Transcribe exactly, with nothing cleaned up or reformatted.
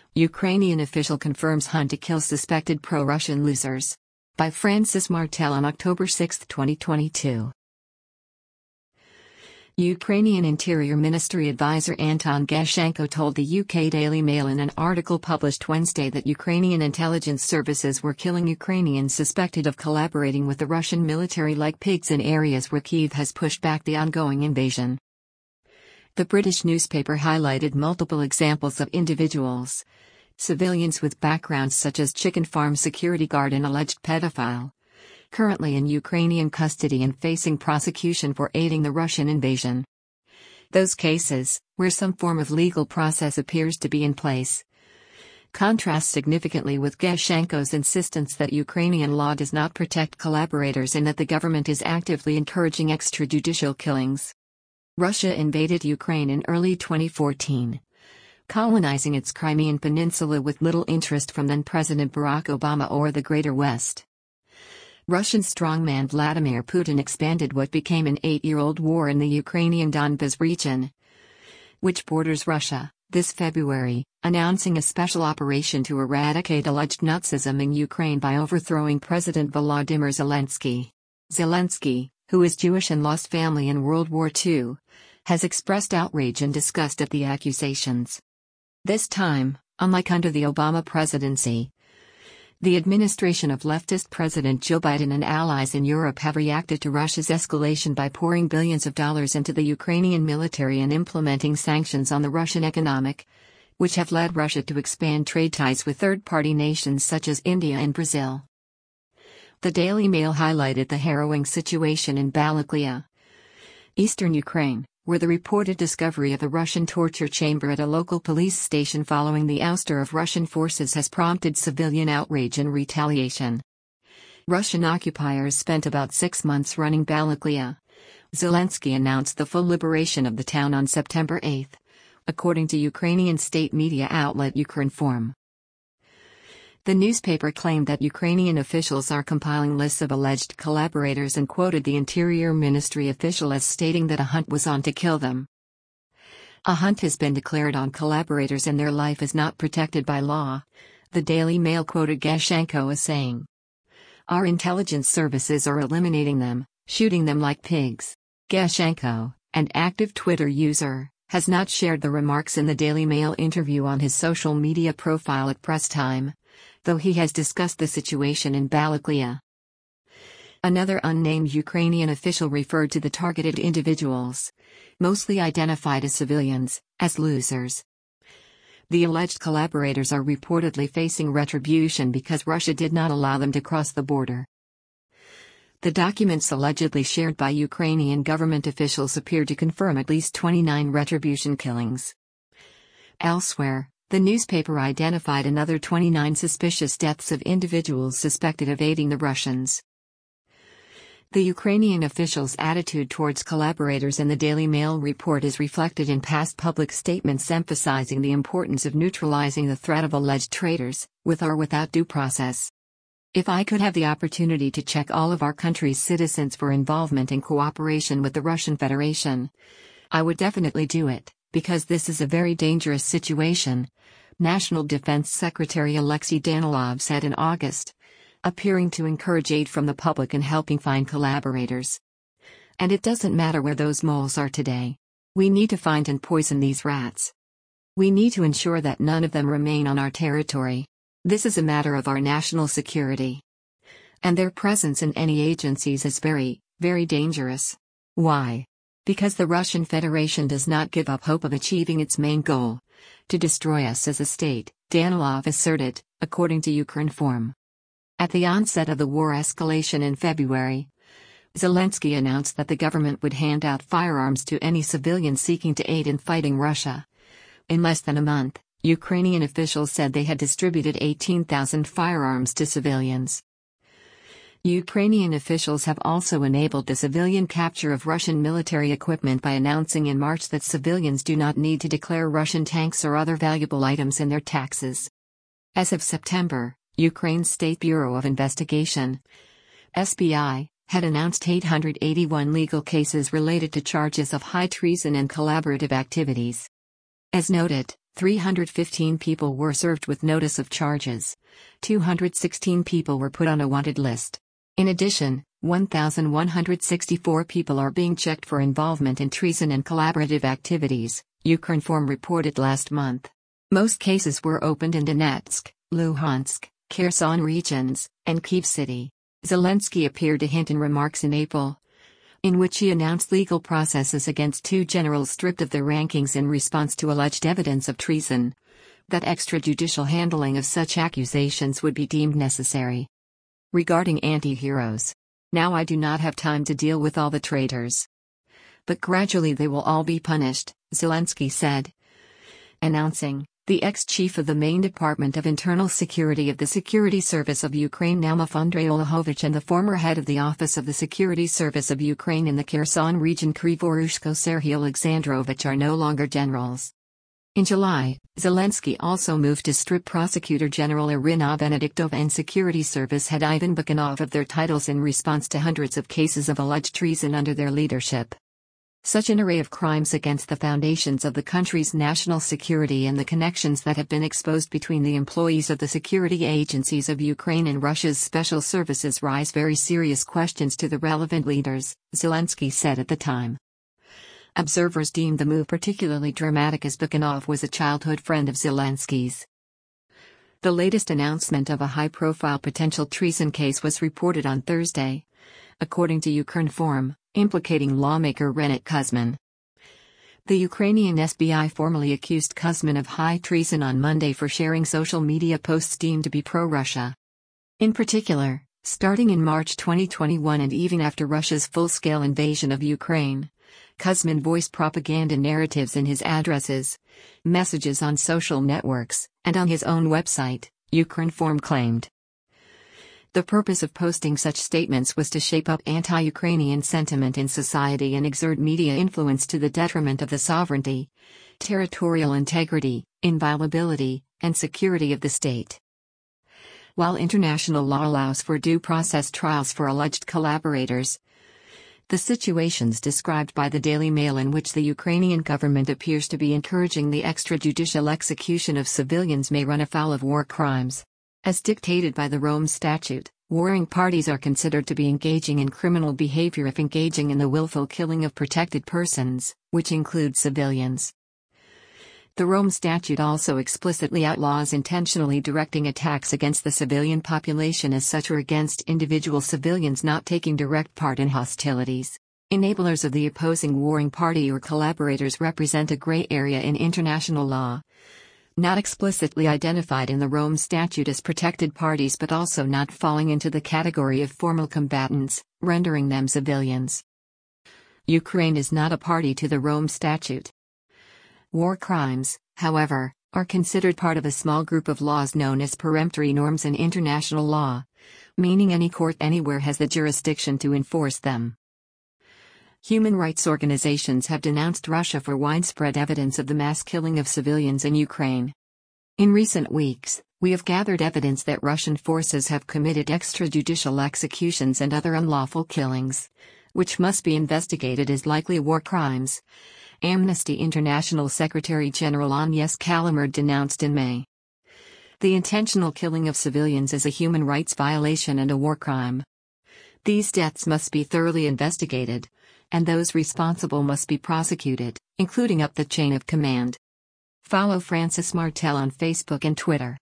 Ukrainian official confirms hunt to kill suspected pro-Russian losers. By Francis Martel on October sixth, twenty twenty-two. Ukrainian Interior Ministry advisor Anton Gashchenko told the U K Daily Mail in an article published Wednesday that Ukrainian intelligence services were killing Ukrainians suspected of collaborating with the Russian military like pigs in areas where Kyiv has pushed back the ongoing invasion. The British newspaper highlighted multiple examples of individuals, civilians with backgrounds such as chicken farm security guard and alleged pedophile, currently in Ukrainian custody and facing prosecution for aiding the Russian invasion. Those cases, where some form of legal process appears to be in place, contrast significantly with Gashchenko's insistence that Ukrainian law does not protect collaborators and that the government is actively encouraging extrajudicial killings. Russia invaded Ukraine in early twenty fourteen, colonizing its Crimean Peninsula with little interest from then-President Barack Obama or the Greater West. Russian strongman Vladimir Putin expanded what became an eight-year-old war in the Ukrainian Donbas region, which borders Russia, this February, announcing a special operation to eradicate alleged Nazism in Ukraine by overthrowing President Volodymyr Zelensky. Zelensky, who is Jewish and lost family in World War Two, has expressed outrage and disgust at the accusations. This time, unlike under the Obama presidency, the administration of leftist President Joe Biden and allies in Europe have reacted to Russia's escalation by pouring billions of dollars into the Ukrainian military and implementing sanctions on the Russian economic, which have led Russia to expand trade ties with third-party nations such as India and Brazil. The Daily Mail highlighted the harrowing situation in Balaklia, eastern Ukraine, where the reported discovery of a Russian torture chamber at a local police station following the ouster of Russian forces has prompted civilian outrage and retaliation. Russian occupiers spent about six months running Balaklia. Zelensky announced the full liberation of the town on September eighth, according to Ukrainian state media outlet Ukrinform. The newspaper claimed that Ukrainian officials are compiling lists of alleged collaborators and quoted the Interior Ministry official as stating that a hunt was on to kill them. A hunt has been declared on collaborators and their life is not protected by law, the Daily Mail quoted Gashchenko as saying. Our intelligence services are eliminating them, shooting them like pigs. Gashchenko, an active Twitter user, has not shared the remarks in the Daily Mail interview on his social media profile at press time, though he has discussed the situation in Balaklia. Another unnamed Ukrainian official referred to the targeted individuals, mostly identified as civilians, as losers. The alleged collaborators are reportedly facing retribution because Russia did not allow them to cross the border. The documents allegedly shared by Ukrainian government officials appear to confirm at least twenty-nine retribution killings. Elsewhere, the newspaper identified another twenty-nine suspicious deaths of individuals suspected of aiding the Russians. The Ukrainian officials' attitude towards collaborators in the Daily Mail report is reflected in past public statements emphasizing the importance of neutralizing the threat of alleged traitors, with or without due process. If I could have the opportunity to check all of our country's citizens for involvement in cooperation with the Russian Federation, I would definitely do it, because this is a very dangerous situation, National Defense Secretary Alexei Danilov said in August, appearing to encourage aid from the public in helping find collaborators. And it doesn't matter where those moles are today. We need to find and poison these rats. We need to ensure that none of them remain on our territory. This is a matter of our national security. And their presence in any agencies is very, very dangerous. Why? Because the Russian Federation does not give up hope of achieving its main goal, to destroy us as a state, Danilov asserted, according to Ukrinform. At the onset of the war escalation in February, Zelensky announced that the government would hand out firearms to any civilian seeking to aid in fighting Russia. In less than a month, Ukrainian officials said they had distributed eighteen thousand firearms to civilians. Ukrainian officials have also enabled the civilian capture of Russian military equipment by announcing in March that civilians do not need to declare Russian tanks or other valuable items in their taxes. As of September, Ukraine's State Bureau of Investigation, S B I, had announced eight hundred eighty-one legal cases related to charges of high treason and collaborative activities. As noted, three hundred fifteen people were served with notice of charges. two hundred sixteen people were put on a wanted list. In addition, one thousand one hundred sixty-four people are being checked for involvement in treason and collaborative activities, Ukrinform reported last month. Most cases were opened in Donetsk, Luhansk, Kherson regions, and Kyiv City. Zelensky appeared to hint in remarks in April, in which he announced legal processes against two generals stripped of their rankings in response to alleged evidence of treason, that extrajudicial handling of such accusations would be deemed necessary. Regarding anti-heroes. Now I do not have time to deal with all the traitors. But gradually they will all be punished, Zelensky said. Announcing, the ex-chief of the main Department of Internal Security of the Security Service of Ukraine Naumov Andrei Olahovich and the former head of the Office of the Security Service of Ukraine in the Kherson region Krivorushko Serhiy Alexandrovich are no longer generals. In July, Zelensky also moved to strip Prosecutor General Irina Benediktova and Security Service head Ivan Bakanov of their titles in response to hundreds of cases of alleged treason under their leadership. Such an array of crimes against the foundations of the country's national security and the connections that have been exposed between the employees of the security agencies of Ukraine and Russia's special services raise very serious questions to the relevant leaders, Zelensky said at the time. Observers deemed the move particularly dramatic as Bakanov was a childhood friend of Zelensky's. The latest announcement of a high-profile potential treason case was reported on Thursday, according to Ukrinform, implicating lawmaker Renat Kuzmin. The Ukrainian S B I formally accused Kuzmin of high treason on Monday for sharing social media posts deemed to be pro-Russia. In particular, starting in March twenty twenty-one and even after Russia's full-scale invasion of Ukraine, Kuzmin voiced propaganda narratives in his addresses, messages on social networks, and on his own website, Ukrinform claimed. The purpose of posting such statements was to shape up anti-Ukrainian sentiment in society and exert media influence to the detriment of the sovereignty, territorial integrity, inviolability, and security of the state. While international law allows for due process trials for alleged collaborators, the situations described by the Daily Mail in which the Ukrainian government appears to be encouraging the extrajudicial execution of civilians may run afoul of war crimes. As dictated by the Rome Statute, warring parties are considered to be engaging in criminal behavior if engaging in the willful killing of protected persons, which includes civilians. The Rome Statute also explicitly outlaws intentionally directing attacks against the civilian population as such or against individual civilians not taking direct part in hostilities. Enablers of the opposing warring party or collaborators represent a gray area in international law, not explicitly identified in the Rome Statute as protected parties but also not falling into the category of formal combatants, rendering them civilians. Ukraine is not a party to the Rome Statute. War crimes, however, are considered part of a small group of laws known as peremptory norms in international law, meaning any court anywhere has the jurisdiction to enforce them. Human rights organizations have denounced Russia for widespread evidence of the mass killing of civilians in Ukraine. In recent weeks, we have gathered evidence that Russian forces have committed extrajudicial executions and other unlawful killings, which must be investigated as likely war crimes, Amnesty International Secretary General Agnes Callamard denounced in May. The intentional killing of civilians is a human rights violation and a war crime. These deaths must be thoroughly investigated, and those responsible must be prosecuted, including up the chain of command. Follow Francis Martel on Facebook and Twitter.